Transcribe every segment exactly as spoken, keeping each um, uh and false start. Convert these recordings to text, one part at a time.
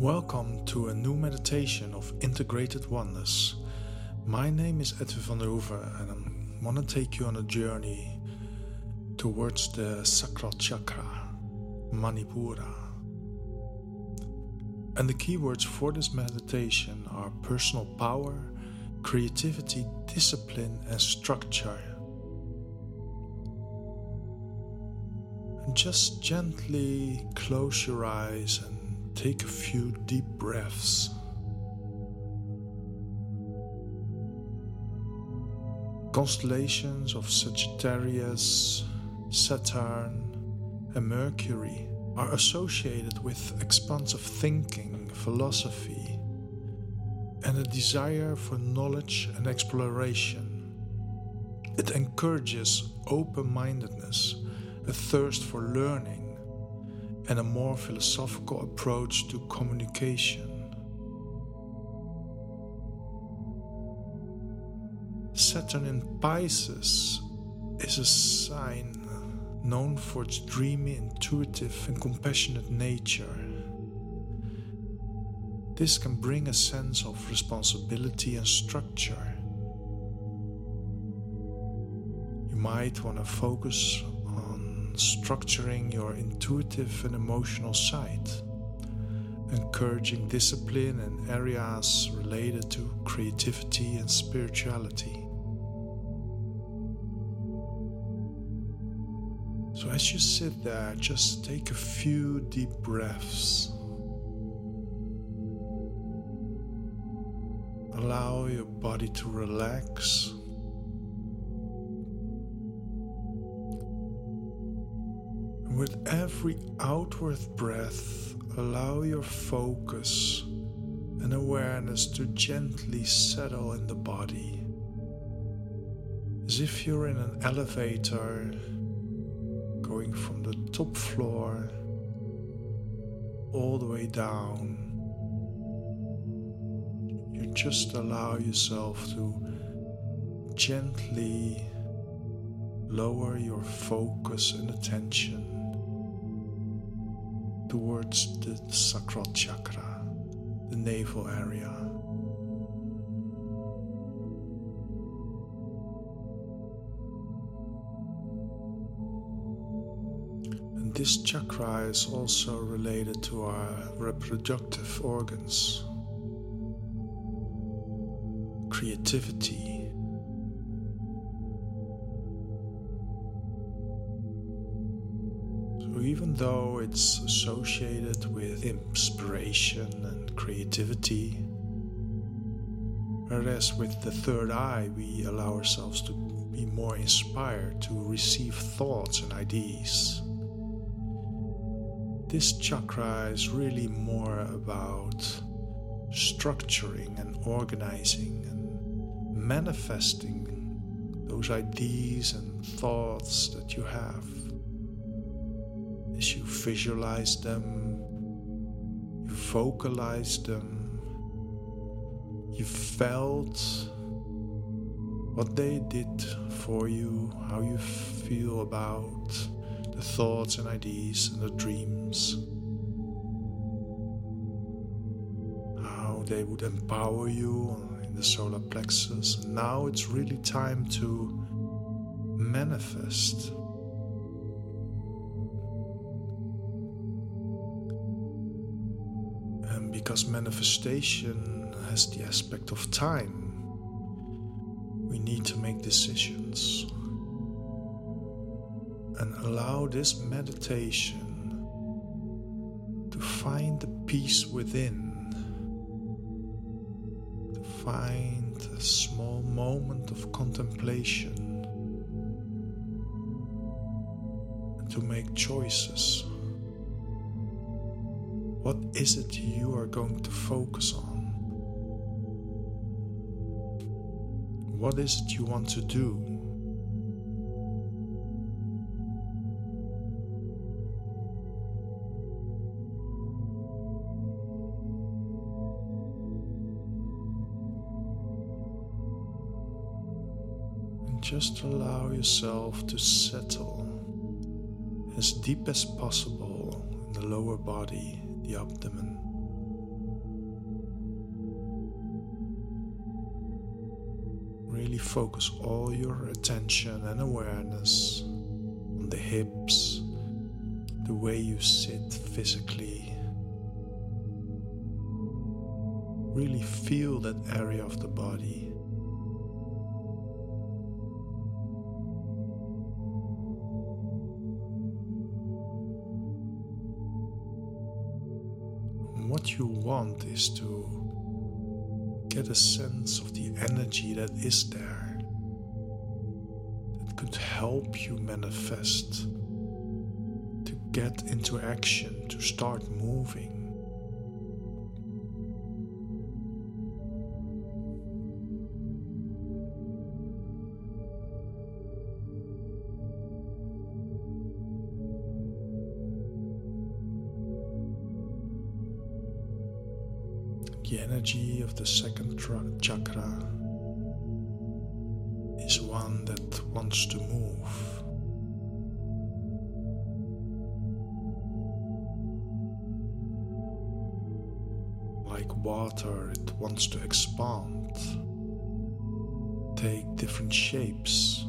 Welcome to a new meditation of Integrated Oneness. My name is Edwin van der Hoeven and I want to take you on a journey towards the Sacral Chakra, Manipura. And the keywords for this meditation are personal power, creativity, discipline and structure. And just gently close your eyes and take a few deep breaths. Constellations of Sagittarius, Saturn, and Mercury are associated with expansive thinking, philosophy, and a desire for knowledge and exploration. It encourages open-mindedness, a thirst for learning, and a more philosophical approach to communication. Saturn in Pisces is a sign known for its dreamy, intuitive, and compassionate nature. This can bring a sense of responsibility and structure. You might want to focus on structuring your intuitive and emotional side, encouraging discipline in areas related to creativity and spirituality. So as you sit there, just take a few deep breaths. Allow your body to relax. With every outward breath, allow your focus and awareness to gently settle in the body, as if you're in an elevator going from the top floor all the way down. You just allow yourself to gently lower your focus and attention towards the Sacral Chakra, the navel area. And this chakra is also related to our reproductive organs, creativity, even though it's associated with inspiration and creativity, whereas with the third eye we allow ourselves to be more inspired to receive thoughts and ideas. This chakra is really more about structuring and organizing and manifesting those ideas and thoughts that you have. As you visualize them, you vocalize them, you felt what they did for you, how you feel about the thoughts and ideas and the dreams, how they would empower you in the solar plexus. And now it's really time to manifest. Because manifestation has the aspect of time, we need to make decisions and allow this meditation to find the peace within, to find a small moment of contemplation and to make choices. What is it you are going to focus on? What is it you want to do? And just allow yourself to settle as deep as possible in the lower body, the abdomen. really focus all your attention and awareness on the hips, the way you sit physically. Really feel that area of the body. And what you want is to get a sense of the energy that is there, that could help you manifest, to get into action, to start moving. The energy of the second tra- chakra is one that wants to move. Like water, it wants to expand, take different shapes.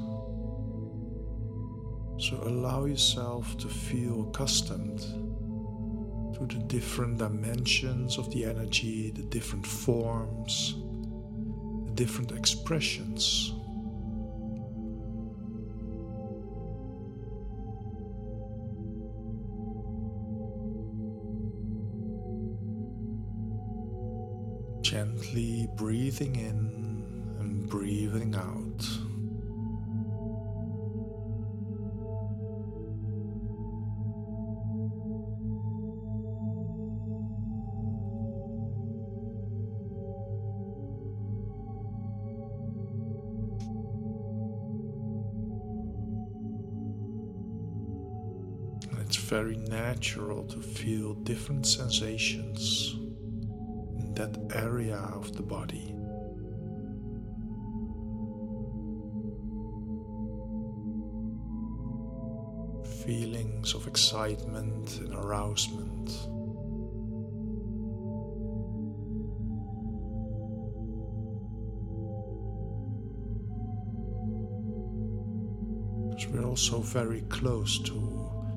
So allow yourself to feel accustomed to the different dimensions of the energy, the different forms, the different expressions. Gently breathing in and breathing out. It's very natural to feel different sensations in that area of the body. Feelings of excitement and arousement. Because we're also very close to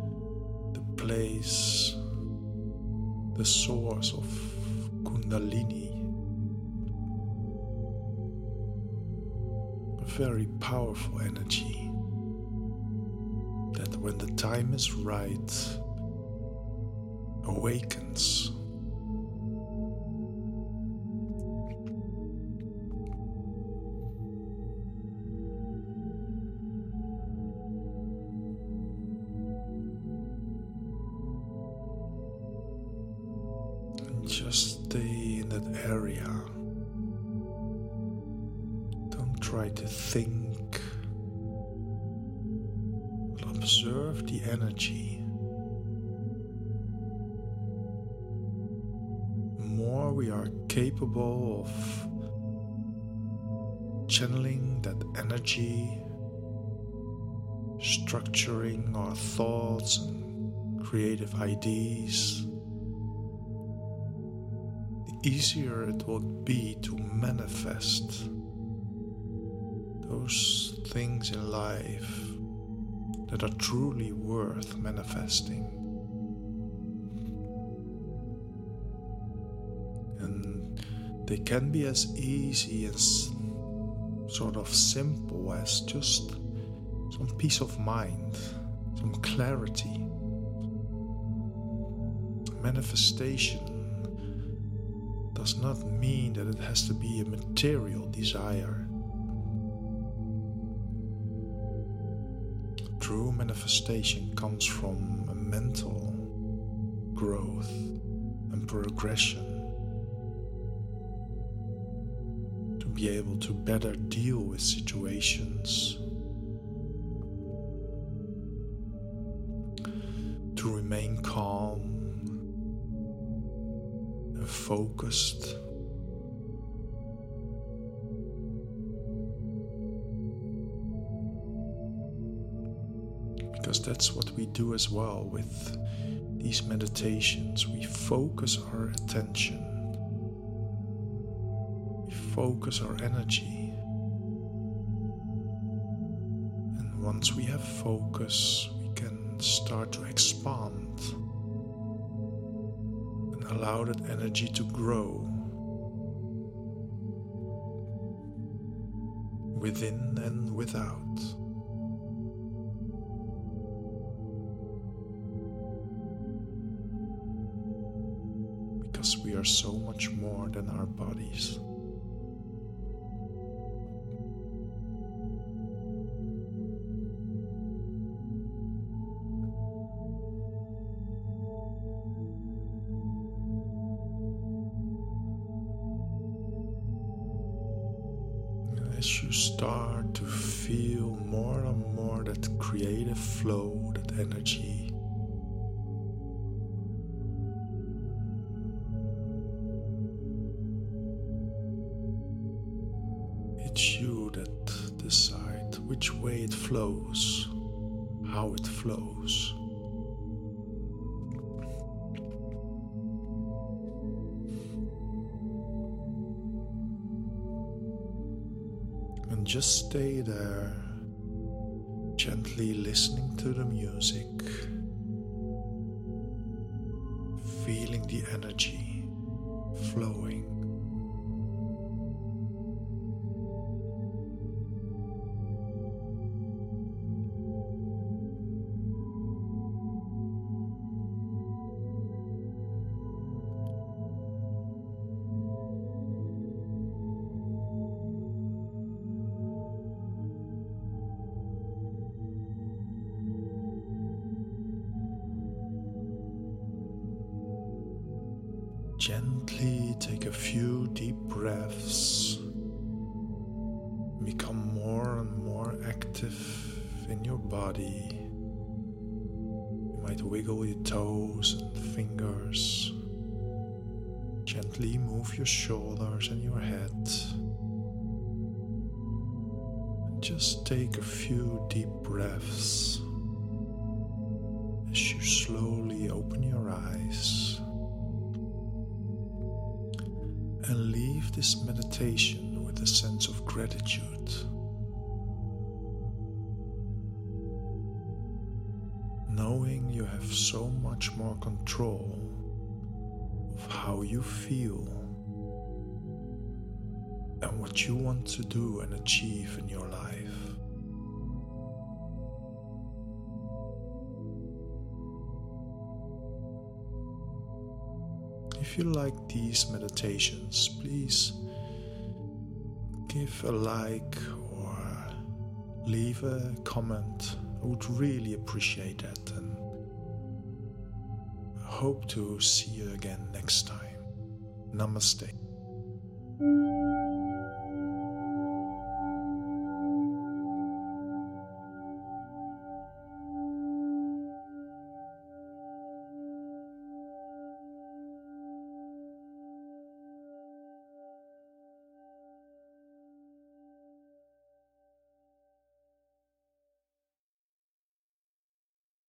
place, the source of Kundalini, a very powerful energy that when the time is right awakens. Just stay in that area. Don't try to think. But observe the energy. The more we are capable of channeling that energy, structuring our thoughts and creative ideas, easier it will be to manifest those things in life that are truly worth manifesting. And they can be as easy as sort of simple as just some peace of mind, some clarity. Manifestation does not mean that it has to be a material desire. True manifestation comes from a mental growth and progression to be able to better deal with situations, to remain calm, focused, because that's what we do as well with these meditations. We focus our attention, we focus our energy once we have focus, we can start to expand and allow that energy to grow within and without. Because we are so much more than our bodies. As you start to feel more and more that creative flow, that energy, it's you that decide which way it flows, how it flows. And just stay there, gently listening to the music, feeling the energy flowing. Gently take a few deep breaths, become more and more active in your body. You might wiggle your toes and fingers, gently move your shoulders and your head. And just take a few deep breaths as you slowly open your eyes. And leave this meditation with a sense of gratitude, knowing you have so much more control of how you feel and what you want to do and achieve in your life. If you like these meditations, please give a like or leave a comment. I would really appreciate that, and I hope to see you again next time. Namaste.